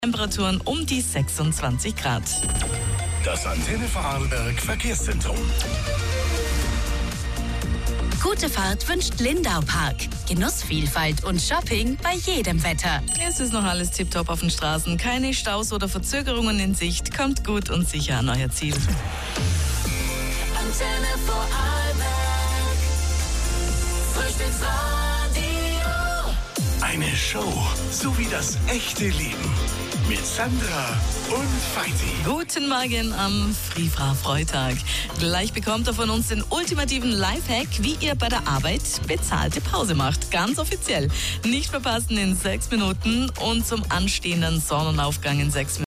Temperaturen um die 26 Grad. Das Antenne Vorarlberg Verkehrszentrum. Gute Fahrt wünscht Lindau Park. Genussvielfalt und Shopping bei jedem Wetter. Es ist noch alles tipptopp auf den Straßen. Keine Staus oder Verzögerungen in Sicht. Kommt gut und sicher an euer Ziel. Antenne Vorarlberg. Frühstücksradio. Eine Show, so wie das echte Leben. Mit Sandra und Feiti. Guten Morgen am Frühfrau-Freitag. Gleich bekommt ihr von uns den ultimativen Lifehack, wie ihr bei der Arbeit bezahlte Pause macht. Ganz offiziell. Nicht verpassen in 6 Minuten und zum anstehenden Sonnenaufgang in 6 Minuten.